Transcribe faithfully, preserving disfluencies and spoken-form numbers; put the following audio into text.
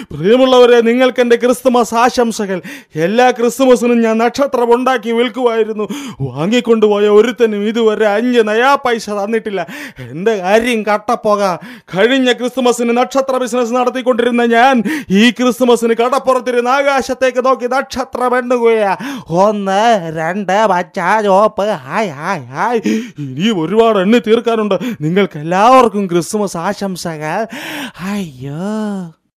പ്രിയമുള്ളവരെ, നിങ്ങൾക്ക് എൻ്റെ ക്രിസ്തുമസ് ആശംസകൾ. എല്ലാ ക്രിസ്തുമസിനും ഞാൻ നക്ഷത്രം ഉണ്ടാക്കി വിൽക്കുമായിരുന്നു. വാങ്ങിക്കൊണ്ടുപോയ ഒരുത്തനും ഇതുവരെ അഞ്ച് നയാ പൈസ തന്നിട്ടില്ല. എൻ്റെ കാര്യം കട്ടപ്പോക. കഴിഞ്ഞ ക്രിസ്തുമസിന് നക്ഷത്ര ബിസിനസ് നടത്തിക്കൊണ്ടിരുന്ന ഞാൻ ഈ ക്രിസ്തുമസിന് കടപ്പുറത്തിരുന്ന് ആകാശത്തേക്ക് നോക്കി നക്ഷത്രം എണ്ണുകയാ. ഒന്ന്, രണ്ട്, പച്ച, ചുവപ്പ്, ഹായ് ഹായ് ഹായ്. ഇനിയും ഒരുപാട് എണ്ണി തീർക്കാനുണ്ട്. നിങ്ങൾക്ക് എല്ലാവർക്കും ക്രിസ്തുമസ് ആശംസകൾ. അയ്യോ.